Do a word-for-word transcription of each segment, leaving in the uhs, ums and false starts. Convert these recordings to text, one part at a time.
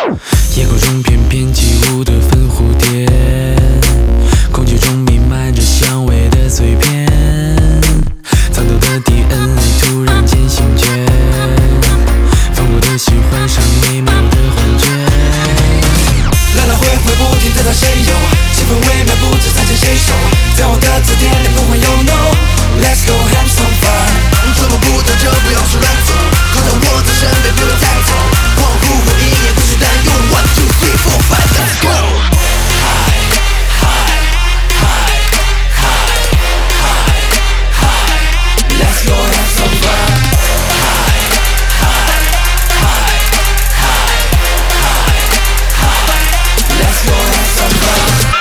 夜空中翩翩起舞的粉蝴蝶，空气中弥漫着香味的碎片，藏头的 D N A 突然间醒觉，放过的喜欢上美妙的幻觉。 来来回回不停地到谁有，气氛微妙不知猜拳谁手，在我的字典里不会有 no。Let's go have some fun， 捉摸不到就不要说乱走，靠在我的身边不要带走，恍惚回忆也不是单用 one two three four five let's go。 High high high high high high Let's go have some fun。 High high high high high high Let's go have some fun。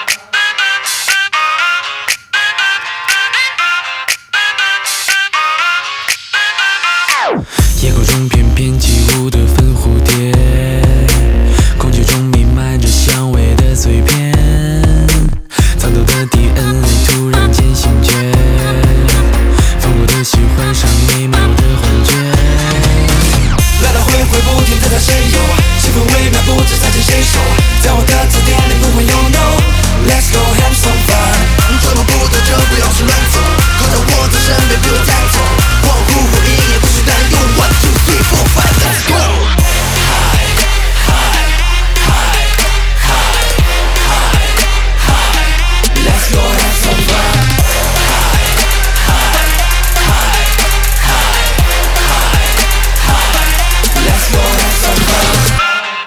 夜空中翩翩起舞的粉蝴蝶，空气中弥漫着香味的碎片，藏头的 D N A 突然间醒觉，放过的喜欢上美妙的幻觉。 来来回回不停地到谁有，气氛微妙不知猜拳谁手，在我的字典里不会有 no。Let's go have some fun， 捉摸不到就不要说乱走，靠在我的身边不要带走，恍惚回忆也不是单用 one two three four five let's go。 High high high high high high Let's go have some fun。 High high high high high high Let's go have some fun。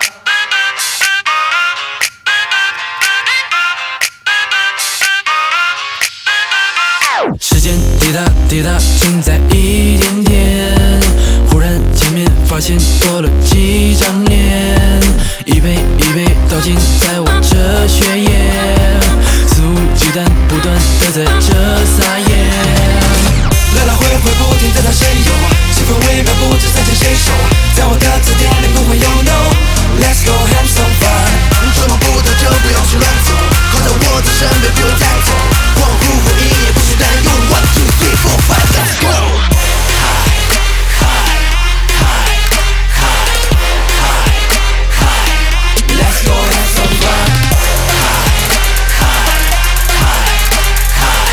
时间滴答滴答，正在一点点。忽然前面发现多了几张脸，一杯一杯倒进在我这血液，肆无忌惮不断的在这撒野。 来来回回不停地到谁有，气氛微妙不知猜拳谁手，在我的字典里不会有 no。Let's go have some fun， 捉摸不到就不要去乱走，靠在我的身边不要带走，恍惚回忆也不是单用 one two three four five let's go。 High high high high high high Let's go have some fun。 High high high high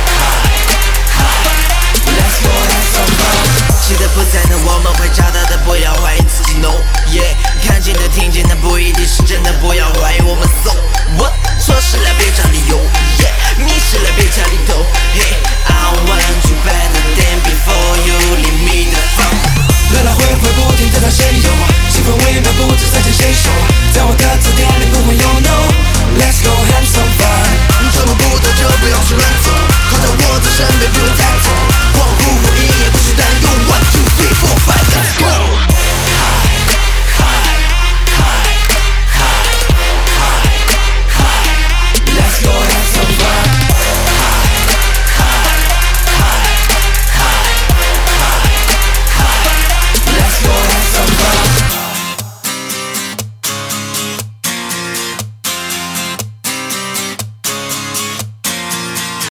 high high Let's go have some fun。 期待不在那我们会找到的，不要怀疑自己 no yeah， 看见的听见的不一定是真的，不要怀疑我们 so what， 说是来别找理由。